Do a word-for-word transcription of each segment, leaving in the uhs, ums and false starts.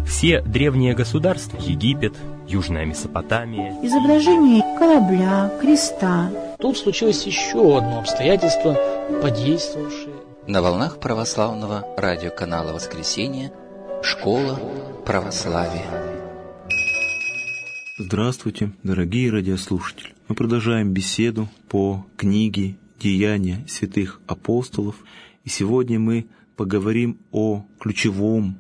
Все древние государства, Египет, Южная Месопотамия, изображение корабля, креста. Тут случилось еще одно обстоятельство, подействовавшее. На волнах православного радиоканала «Воскресенье» «Школа православия». Здравствуйте, дорогие радиослушатели! Мы продолжаем беседу по книге «Деяния святых апостолов». И сегодня мы поговорим о ключевом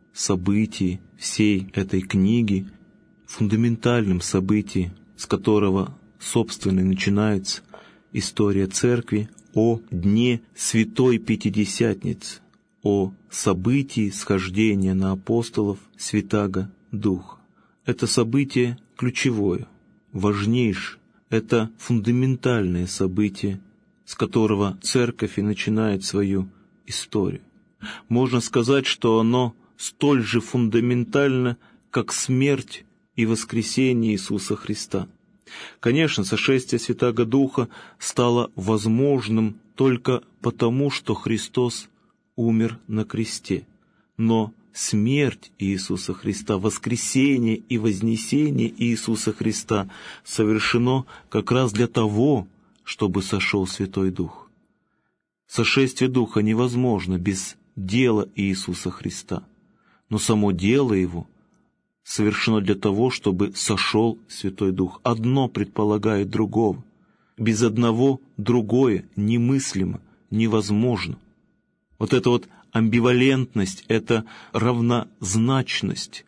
событии всей этой книги, фундаментальном событии, с которого, собственно, и начинается история Церкви, о дне Святой Пятидесятницы, о событии схождения на апостолов Святаго Духа. Это событие ключевое, важнейшее, это фундаментальное событие, с которого Церковь и начинает свою историю. Можно сказать, что оно столь же фундаментально, как смерть и воскресение Иисуса Христа. Конечно, сошествие Святаго Духа стало возможным только потому, что Христос умер на кресте. Но смерть Иисуса Христа, воскресение и вознесение Иисуса Христа совершено как раз для того, чтобы сошел Святой Дух. Сошествие Духа невозможно без дела Иисуса Христа. Но само дело Его совершено для того, чтобы сошел Святой Дух. Одно предполагает другого. Без одного другое немыслимо, невозможно. Вот эта вот амбивалентность, это равнозначность,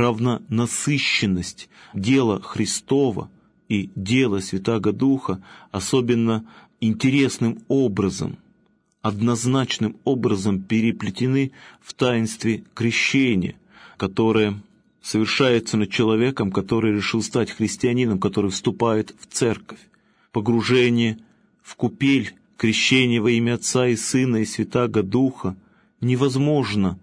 равнонасыщенность дела Христова и дела Святаго Духа особенно интересным образом, однозначным образом переплетены в таинстве крещения, которое совершается над человеком, который решил стать христианином, который вступает в церковь. Погружение в купель, крещение во имя Отца и Сына и Святаго Духа невозможно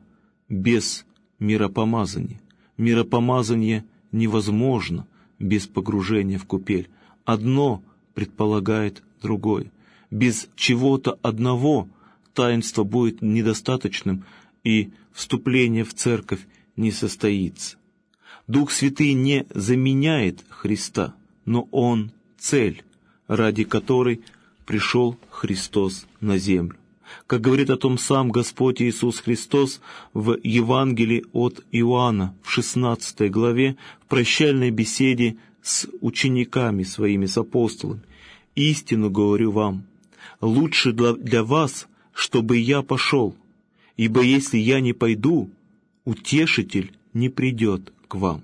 без миропомазания. Миропомазание невозможно без погружения в купель. Одно предполагает другое. Без чего-то одного таинство будет недостаточным, и вступление в церковь не состоится. Дух Святый не заменяет Христа, но Он — цель, ради которой пришел Христос на землю. Как говорит о том сам Господь Иисус Христос в Евангелии от Иоанна в шестнадцатой главе в прощальной беседе с учениками своими, с апостолами: «Истину говорю вам, лучше для вас, чтобы я пошел, ибо если я не пойду, Утешитель не придет к вам».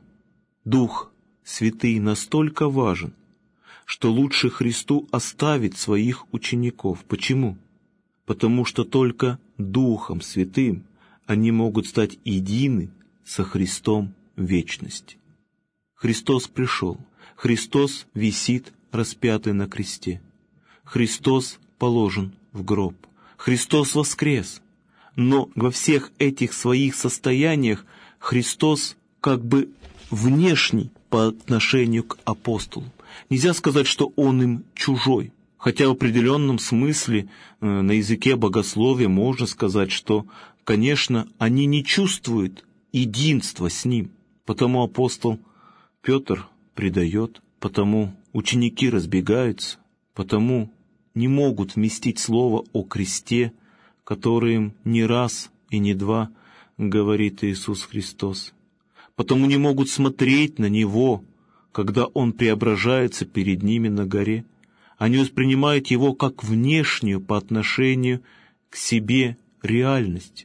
Дух Святый настолько важен, что лучше Христу оставить своих учеников. Почему? Потому что только Духом Святым они могут стать едины со Христом в вечности. Христос пришел, Христос висит распятый на кресте, Христос положен в гроб, Христос воскрес. Но во всех этих своих состояниях Христос как бы внешний по отношению к апостолам. Нельзя сказать, что Он им чужой, хотя в определенном смысле э, на языке богословия можно сказать, что, конечно, они не чувствуют единства с Ним, потому апостол Петр предает, потому ученики разбегаются, потому не могут вместить слово о кресте, которое им не раз и не два говорит Иисус Христос. Потому не могут смотреть на Него, когда Он преображается перед ними на горе. Они воспринимают Его как внешнюю по отношению к себе реальность.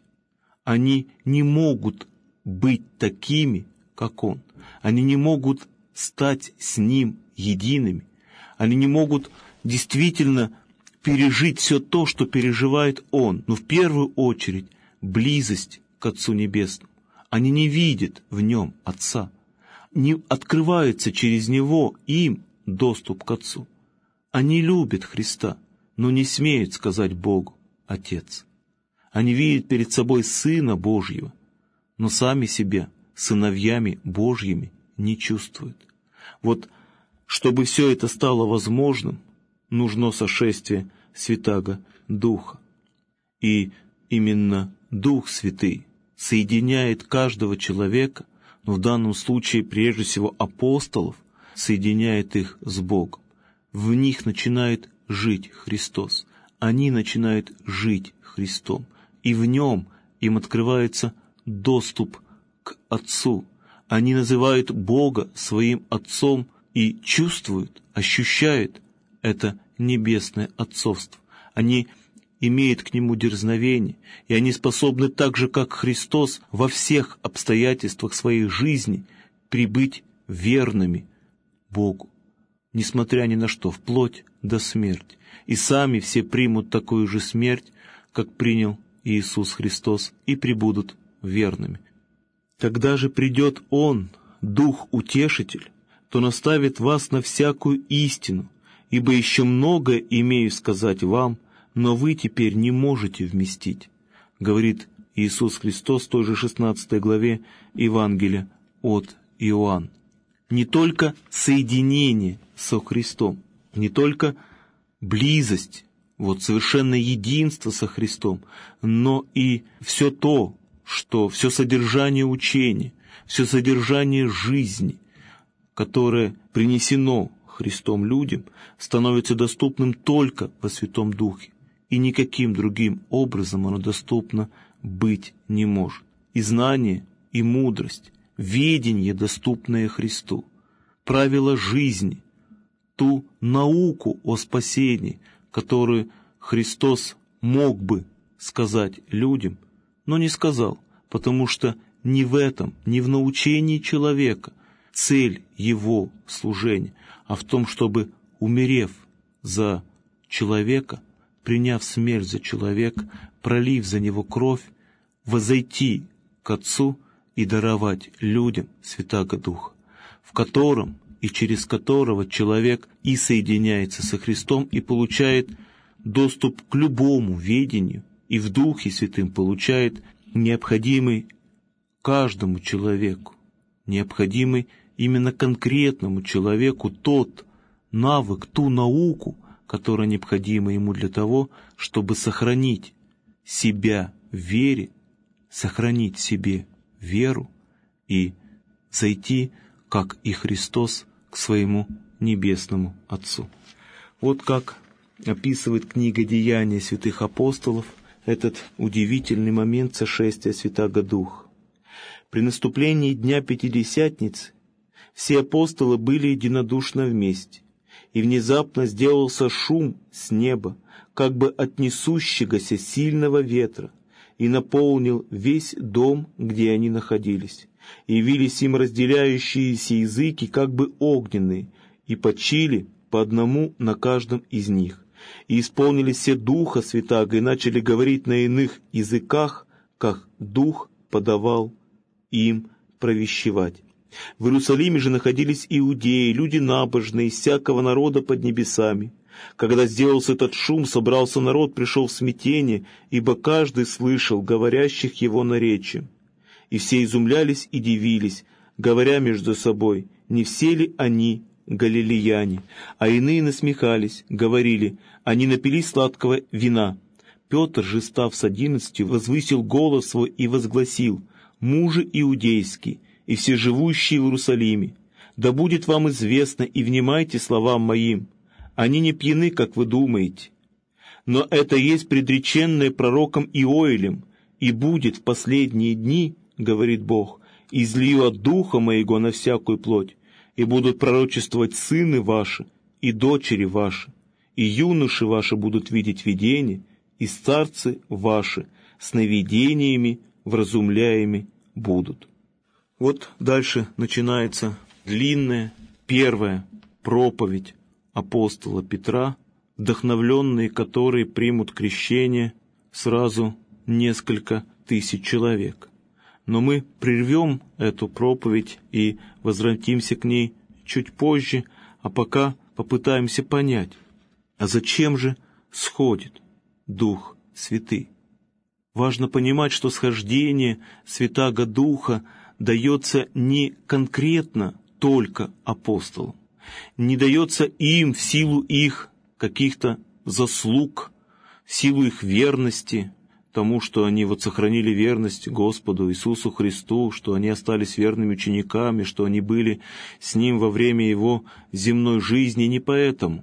Они не могут быть такими, как Он. Они не могут стать с Ним едиными. Они не могут действительно пережить все то, что переживает Он, но в первую очередь близость к Отцу Небесному. Они не видят в Нем Отца, не открывается через Него им доступ к Отцу. Они любят Христа, но не смеют сказать Богу «Отец». Они видят перед собой Сына Божьего, но сами себя сыновьями Божьими не чувствуют. Вот, чтобы все это стало возможным, нужно сошествие Святаго Духа. И именно Дух Святый соединяет каждого человека но в данном случае прежде всего апостолов, соединяет их с Богом. В них начинает жить Христос. Они начинают жить Христом. И в Нем им открывается доступ к Отцу. Они называют Бога своим Отцом и чувствуют, ощущают это небесное отцовство. Они имеют к Нему дерзновение, и они способны так же, как Христос, во всех обстоятельствах своей жизни прибыть верными Богу, несмотря ни на что, вплоть до смерти. И сами все примут такую же смерть, как принял Иисус Христос, и пребудут верными. Когда же придет Он, Дух-Утешитель, то наставит вас на всякую истину, ибо еще многое имею сказать вам, но вы теперь не можете вместить, говорит Иисус Христос в той же шестнадцатой главе Евангелия от Иоанна. Не только соединение со Христом, не только близость, вот совершенное единство со Христом, но и все то, что все содержание учения, все содержание жизни, которое принесено Христом людям, становится доступным только во Святом Духе, и никаким другим образом оно доступно быть не может. И знание, и мудрость, ведение, доступное Христу, правила жизни, ту науку о спасении, которую Христос мог бы сказать людям, но не сказал, потому что не в этом, не в научении человека цель его служения, а в том, чтобы, умерев за человека, приняв смерть за человека, пролив за него кровь, возойти к Отцу и даровать людям Святаго Духа, в котором и через которого человек и соединяется со Христом и получает доступ к любому ведению, и в Духе Святым получает необходимый каждому человеку, необходимый именно конкретному человеку тот навык, ту науку, которая необходима ему для того, чтобы сохранить себя в вере, сохранить в себе веру и зайти, как и Христос, к своему небесному Отцу. Вот как описывает книга «Деяния святых апостолов» этот удивительный момент сошествия Святаго Духа. При наступлении Дня Пятидесятницы все апостолы были единодушно вместе, и внезапно сделался шум с неба, как бы от несущегося сильного ветра, и наполнил весь дом, где они находились. И явились им разделяющиеся языки, как бы огненные, и почили по одному на каждом из них. И исполнились все Духа Святаго, и начали говорить на иных языках, как Дух подавал им провещевать. В Иерусалиме же находились иудеи, люди набожные, из всякого народа под небесами. Когда сделался этот шум, собрался народ, пришел в смятение, ибо каждый слышал говорящих его наречием. И все изумлялись и дивились, говоря между собой, не все ли они галилеяне? А иные насмехались, говорили, они напились сладкого вина. Петр же, став с одиннадцатью, возвысил голос свой и возгласил: «Мужи иудейские и все живущие в Иерусалиме, да будет вам известно и внимайте словам моим. Они не пьяны, как вы думаете, но это есть предреченное пророком Иоэлем, и будет в последние дни, говорит Бог, излию от Духа Моего на всякую плоть, и будут пророчествовать сыны ваши и дочери ваши, и юноши ваши будут видеть видения, и старцы ваши сновидениями вразумляемы будут». Вот дальше начинается длинная первая проповедь апостола Петра, вдохновленные которой примут крещение сразу несколько тысяч человек. Но мы прервем эту проповедь и возвратимся к ней чуть позже, а пока попытаемся понять, а зачем же сходит Дух Святый? Важно понимать, что схождение Святаго Духа дается не конкретно только апостолам, не дается им в силу их каких-то заслуг, в силу их верности, тому, что они вот сохранили верность Господу Иисусу Христу, что они остались верными учениками, что они были с Ним во время Его земной жизни. Не поэтому.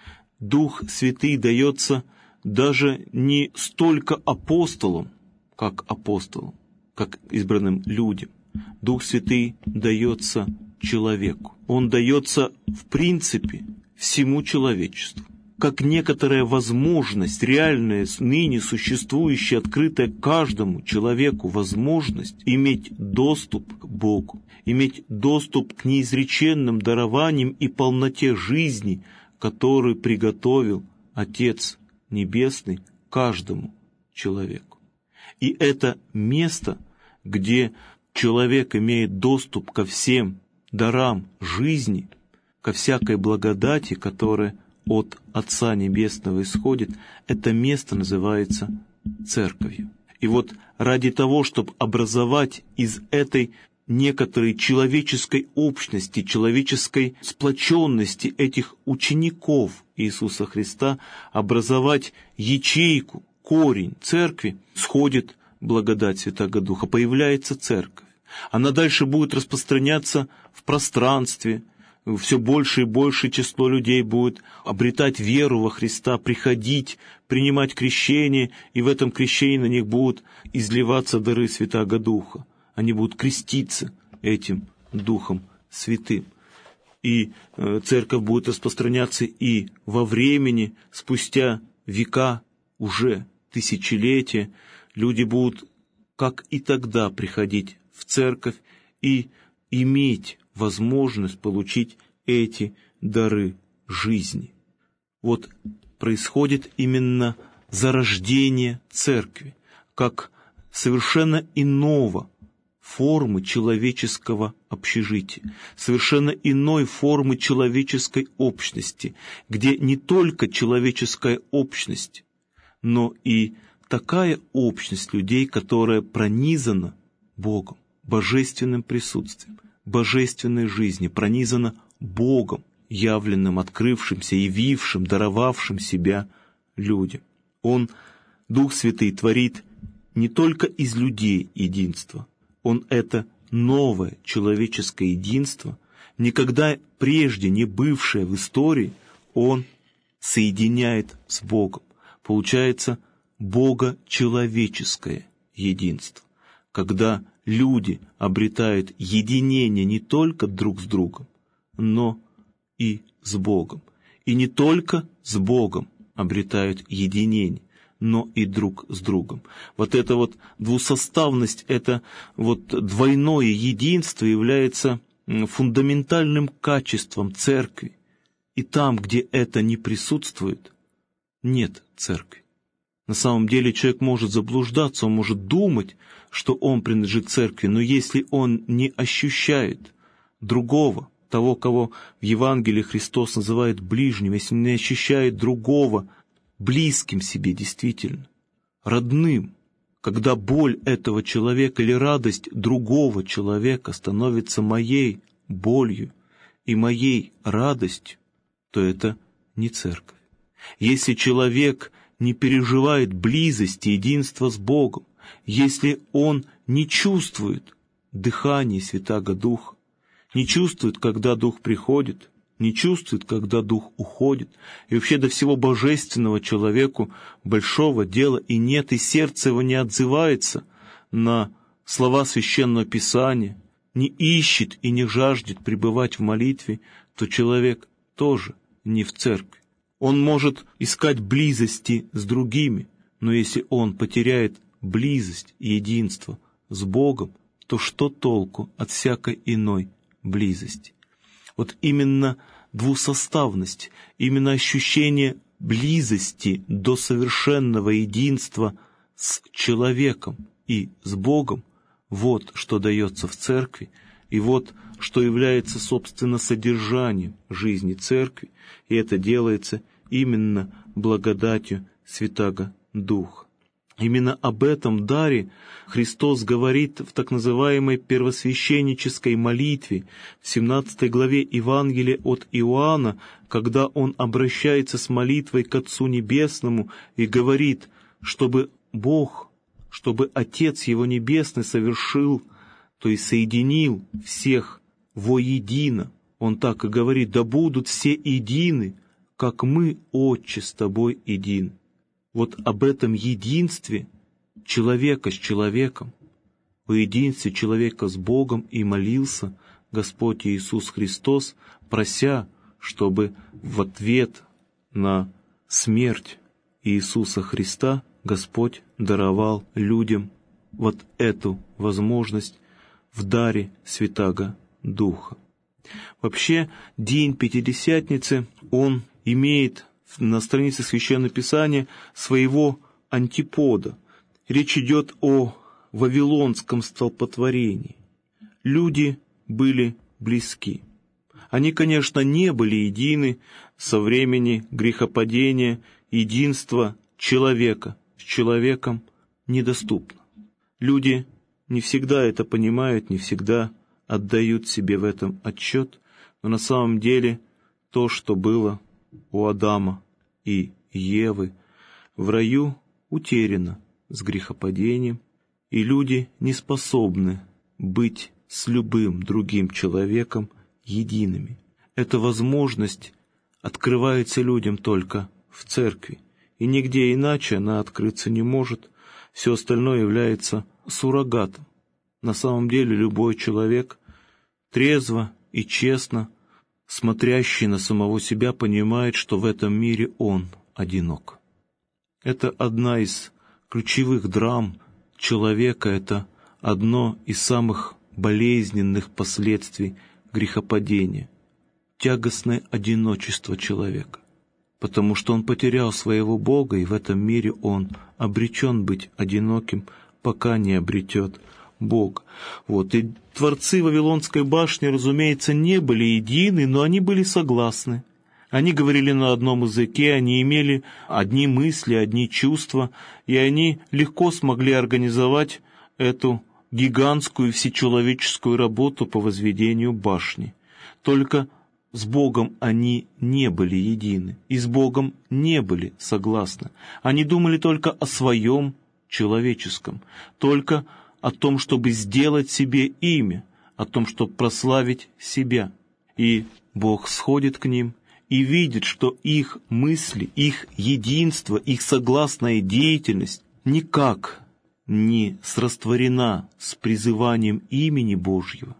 Дух Святый дается даже не столько апостолам, как апостолам, как избранным людям. Дух Святый дается человеку. Он дается в принципе всему человечеству, как некоторая возможность, реальная, ныне существующая, открытая каждому человеку возможность иметь доступ к Богу, иметь доступ к неизреченным дарованиям и полноте жизни, который приготовил Отец Небесный каждому человеку. И это место, где человек имеет доступ ко всем дарам жизни, ко всякой благодати, которая от Отца Небесного исходит, это место называется церковью. И вот ради того, чтобы образовать из этой некоторой человеческой общности, человеческой сплоченности этих учеников Иисуса Христа, образовать ячейку, корень церкви, сходит благодать Святаго Духа, появляется церковь. Она дальше будет распространяться в пространстве, все больше и больше число людей будет обретать веру во Христа, приходить, принимать крещение, и в этом крещении на них будут изливаться дары Святаго Духа. Они будут креститься этим Духом Святым. И э, церковь будет распространяться и во времени, спустя века, уже тысячелетия, люди будут, как и тогда, приходить в церковь и иметь возможность получить эти дары жизни. Вот происходит именно зарождение церкви, как совершенно иного формы человеческого общежития, совершенно иной формы человеческой общности, где не только человеческая общность, но и такая общность людей, которая пронизана Богом, божественным присутствием, божественной жизнью, пронизана Богом, явленным, открывшимся, явившим, даровавшим себя людям. Он, Дух Святый, творит не только из людей единство, Он это новое человеческое единство, никогда прежде не бывшее в истории, Он соединяет с Богом. Получается бого-человеческое единство, когда люди обретают единение не только друг с другом, но и с Богом. И не только с Богом обретают единение, но и друг с другом. Вот эта вот двусоставность, это вот двойное единство является фундаментальным качеством церкви. И там, где это не присутствует, нет церкви. На самом деле человек может заблуждаться, он может думать, что он принадлежит церкви, но если он не ощущает другого, того, кого в Евангелии Христос называет ближним, если не ощущает другого близким себе действительно, родным, когда боль этого человека или радость другого человека становится моей болью и моей радостью, то это не церковь. Если человек не переживает близости, единства с Богом, если он не чувствует дыхания Святаго Духа, не чувствует, когда Дух приходит, не чувствует, когда Дух уходит, и вообще до всего божественного человеку большого дела и нет, и сердце его не отзывается на слова Священного Писания, не ищет и не жаждет пребывать в молитве, то человек тоже не в церкви. Он может искать близости с другими, но если он потеряет близость и единство с Богом, то что толку от всякой иной близости? Вот именно двусоставность, именно ощущение близости до совершенного единства с человеком и с Богом, вот что дается в церкви, и вот что является, собственно, содержанием жизни церкви, и это делается именно благодатью Святаго Духа. Именно об этом даре Христос говорит в так называемой первосвященнической молитве в семнадцатой главе Евангелия от Иоанна, когда Он обращается с молитвой к Отцу Небесному и говорит, чтобы Бог чтобы Отец Его Небесный совершил, то есть соединил всех воедино. Он так и говорит: да будут все едины, как мы, Отче, с Тобой един. Вот об этом единстве человека с человеком, о единстве человека с Богом и молился Господь Иисус Христос, прося, чтобы в ответ на смерть Иисуса Христа Господь даровал людям вот эту возможность в даре Святаго Духа. Вообще, день Пятидесятницы, он имеет на странице Священного Писания своего антипода. Речь идет о вавилонском столпотворении. Люди были близки. Они, конечно, не были едины со времени грехопадения, единство человека с человеком недоступно. Люди не всегда это понимают, не всегда отдают себе в этом отчет, но на самом деле то, что было у Адама и Евы в раю, утеряно с грехопадением, и люди не способны быть с любым другим человеком едиными. Эта возможность открывается людям только в церкви, и нигде иначе она открыться не может. Все остальное является суррогатом. На самом деле любой человек, трезво и честно смотрящий на самого себя, понимает, что в этом мире он одинок. Это одна из ключевых драм человека, это одно из самых болезненных последствий грехопадения — тягостное одиночество человека, потому что он потерял своего Бога, и в этом мире он обречен быть одиноким, пока не обретет Бога. Вот. И творцы Вавилонской башни, разумеется, не были едины, но они были согласны. Они говорили на одном языке, они имели одни мысли, одни чувства, и они легко смогли организовать эту гигантскую всечеловеческую работу по возведению башни. Только с Богом они не были едины, и с Богом не были согласны. Они думали только о своем человеческом, только о том, чтобы сделать себе имя, о том, чтобы прославить себя. И Бог сходит к ним и видит, что их мысли, их единство, их согласная деятельность никак не срастворена с призыванием имени Божьего,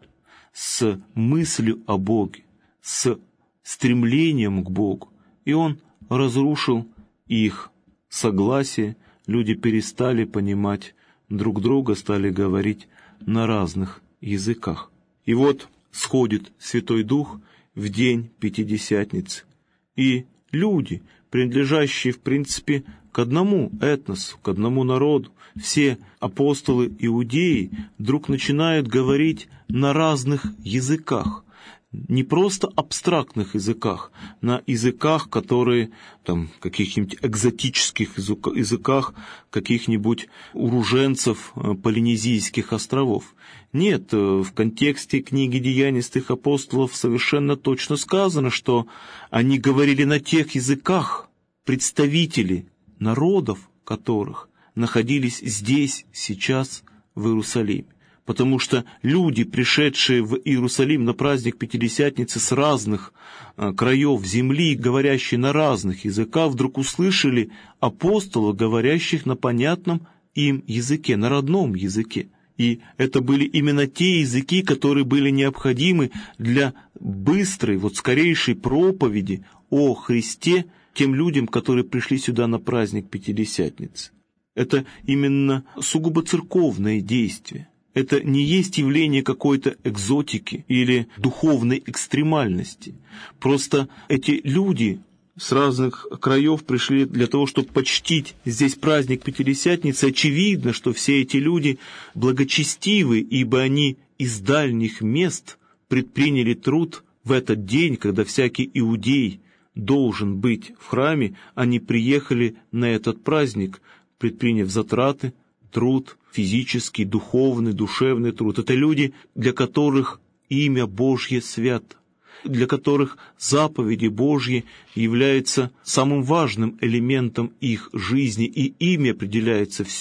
с мыслью о Боге, с стремлением к Богу. И Он разрушил их согласие, люди перестали понимать друг друга, стали говорить на разных языках. И вот сходит Святой Дух в день Пятидесятницы, и люди, принадлежащие, в принципе, к одному этносу, к одному народу, все апостолы иудеи, вдруг начинают говорить на разных языках, не просто абстрактных языках, на языках, которые, там, каких-нибудь экзотических языках каких-нибудь уроженцев Полинезийских островов. Нет, в контексте книги «Деяний святых апостолов» совершенно точно сказано, что они говорили на тех языках, представители народов которых находились здесь, сейчас, в Иерусалиме. Потому что люди, пришедшие в Иерусалим на праздник Пятидесятницы с разных а, краев земли, говорящие на разных языках, вдруг услышали апостолов, говорящих на понятном им языке, на родном языке. И это были именно те языки, которые были необходимы для быстрой, вот скорейшей проповеди о Христе тем людям, которые пришли сюда на праздник Пятидесятницы. Это именно сугубо церковное действие. Это не есть явление какой-то экзотики или духовной экстремальности. Просто эти люди с разных краев пришли для того, чтобы почтить здесь праздник Пятидесятницы. Очевидно, что все эти люди благочестивы, ибо они из дальних мест предприняли труд в этот день, когда всякий иудей должен быть в храме. Они приехали на этот праздник, предприняв затраты, труд, физический, духовный, душевный труд. Это люди, для которых имя Божье свято, для которых заповеди Божьи являются самым важным элементом их жизни, и ими определяется все,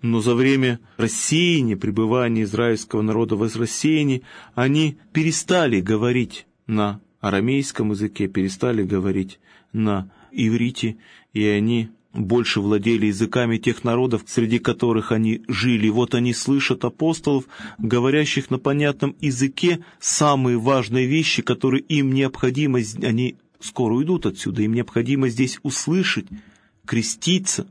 Но за время рассеяния, пребывания израильского народа в рассеянии, они перестали говорить на арамейском языке, перестали говорить на иврите, и они больше владели языками тех народов, среди которых они жили. Вот они слышат апостолов, говорящих на понятном языке самые важные вещи, которые им необходимо, они скоро уйдут отсюда, им необходимо здесь услышать, креститься.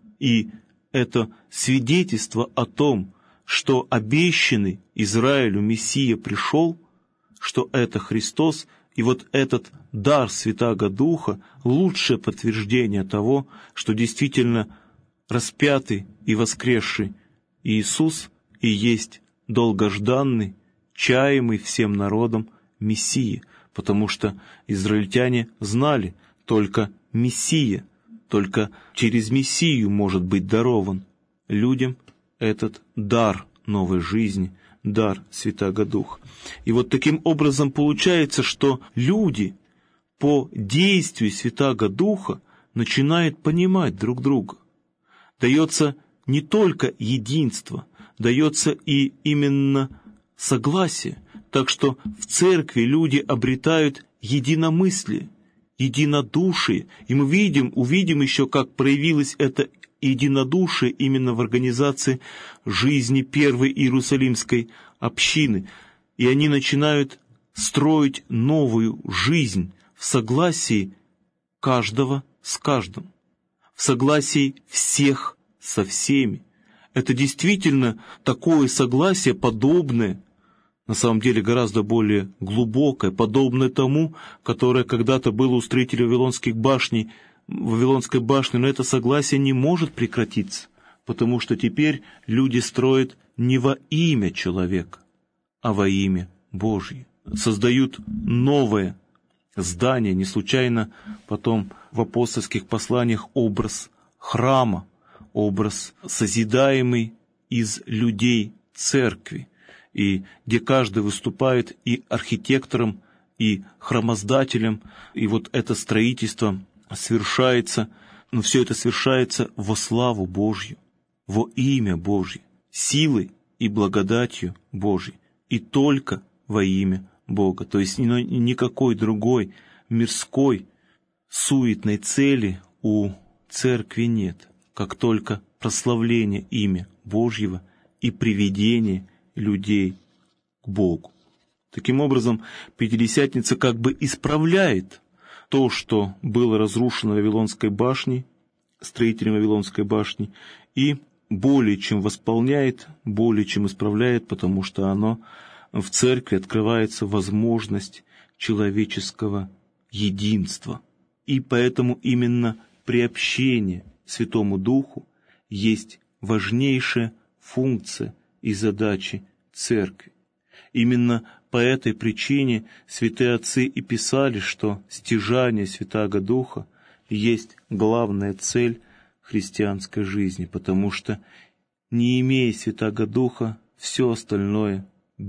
И это свидетельство о том, что обещанный Израилю Мессия пришел, что это Христос, и вот этот дар Святаго Духа — лучшее подтверждение того, что действительно распятый и воскресший Иисус и есть долгожданный, чаемый всем народом Мессия, потому что израильтяне знали только Мессия, только через Мессию может быть дарован людям этот дар новой жизни, дар Святаго Духа. И вот таким образом получается, что люди по действию Святаго Духа начинают понимать друг друга. Дается не только единство, дается и именно согласие. Так что в церкви люди обретают единомыслие, единодушие. И мы видим, увидим еще, как проявилось это единодушие именно в организации жизни первой Иерусалимской общины. И они начинают строить новую жизнь в согласии каждого с каждым, в согласии всех со всеми. Это действительно такое согласие, подобное, на самом деле гораздо более глубокое, подобное тому, которое когда-то было у строителей Вавилонских башней, Вавилонской башни, но это согласие не может прекратиться, потому что теперь люди строят не во имя человека, а во имя Божье. Создают новое здание, не случайно потом в апостольских посланиях образ храма, образ созидаемый из людей церкви, и где каждый выступает и архитектором, и храмоздателем, и вот это строительство совершается, но все это совершается во славу Божью, во имя Божье, силой и благодатью Божьей, и только во имя Бога. То есть никакой другой мирской суетной цели у церкви нет, как только прославление имя Божьего и приведение людей к Богу. Таким образом, Пятидесятница как бы исправляет то, что было разрушено Вавилонской башней, строителем Вавилонской башни, и более чем восполняет, более чем исправляет, потому что оно в церкви открывается возможность человеческого единства. И поэтому именно приобщение Святому Духу есть важнейшая функция и задачи церкви. Именно по этой причине святые отцы и писали, что стяжание Святаго Духа есть главная цель христианской жизни, потому что, не имея Святаго Духа, все остальное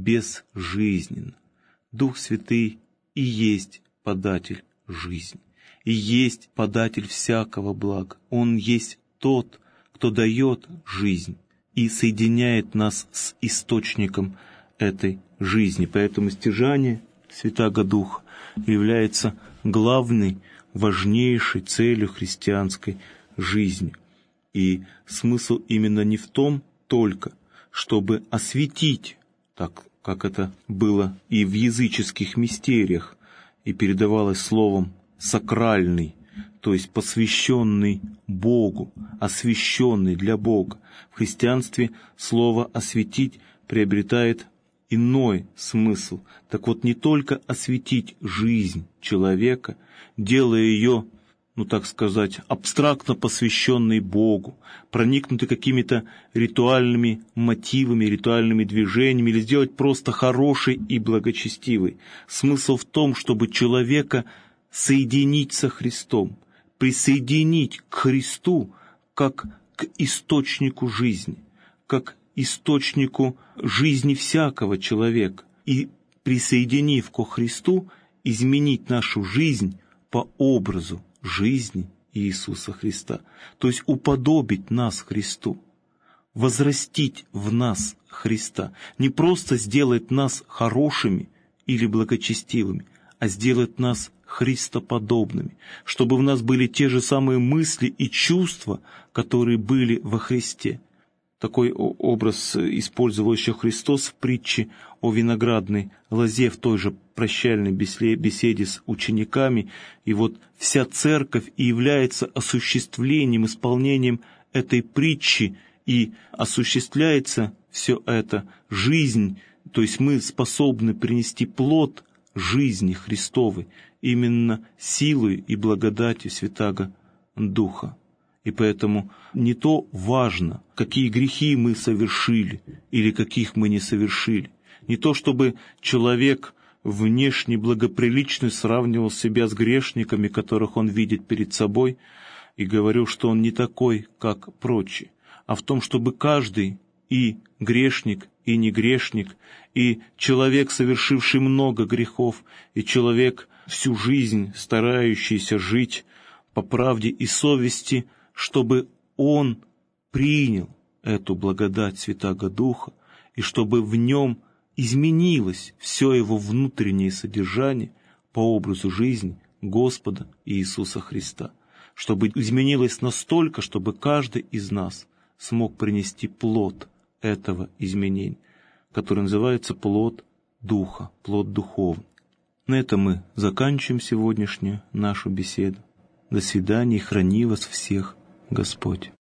безжизненно. Дух Святый и есть податель жизни, и есть податель всякого блага. Он есть тот, кто дает жизнь и соединяет нас с источником этой жизни. Поэтому стяжание Святаго Духа является главной, важнейшей целью христианской жизни. И смысл именно не в том только, чтобы осветить, так как это было и в языческих мистериях, и передавалось словом «сакральный», то есть посвященный Богу, освященный для Бога. В христианстве слово «осветить» приобретает иной смысл. Так вот, не только осветить жизнь человека, делая ее, ну так сказать, абстрактно посвященной Богу, проникнутой какими-то ритуальными мотивами, ритуальными движениями, или сделать просто хорошей и благочестивой. Смысл в том, чтобы человека соединить со Христом, присоединить к Христу как к источнику жизни, как источнику жизни всякого человека, и, присоединив ко Христу, изменить нашу жизнь по образу жизни Иисуса Христа, то есть уподобить нас Христу. возрастить в нас Христа, не просто сделать нас хорошими или благочестивыми, а сделать нас христоподобными, чтобы в нас были те же самые мысли и чувства, которые были во Христе. Такой образ использовал еще Христос в притче о виноградной лозе в той же прощальной беседе с учениками. И вот вся церковь и является осуществлением, исполнением этой притчи, и осуществляется все это жизнь, то есть мы способны принести плод жизни Христовой именно силой и благодатью Святаго Духа. И поэтому не то важно, какие грехи мы совершили или каких мы не совершили, не то чтобы человек внешне благоприличный сравнивал себя с грешниками, которых он видит перед собой, и говорил, что он не такой, как прочие, а в том, чтобы каждый и грешник, и не грешник, и человек, совершивший много грехов, и человек, всю жизнь старающийся жить по правде и совести, чтобы он принял эту благодать Святаго Духа, и чтобы в нем изменилось все его внутреннее содержание по образу жизни Господа Иисуса Христа, чтобы изменилось настолько, чтобы каждый из нас смог принести плод этого изменения, который называется плод Духа, плод духовный. На этом мы заканчиваем сегодняшнюю нашу беседу. До свидания, и храни вас всех Господь.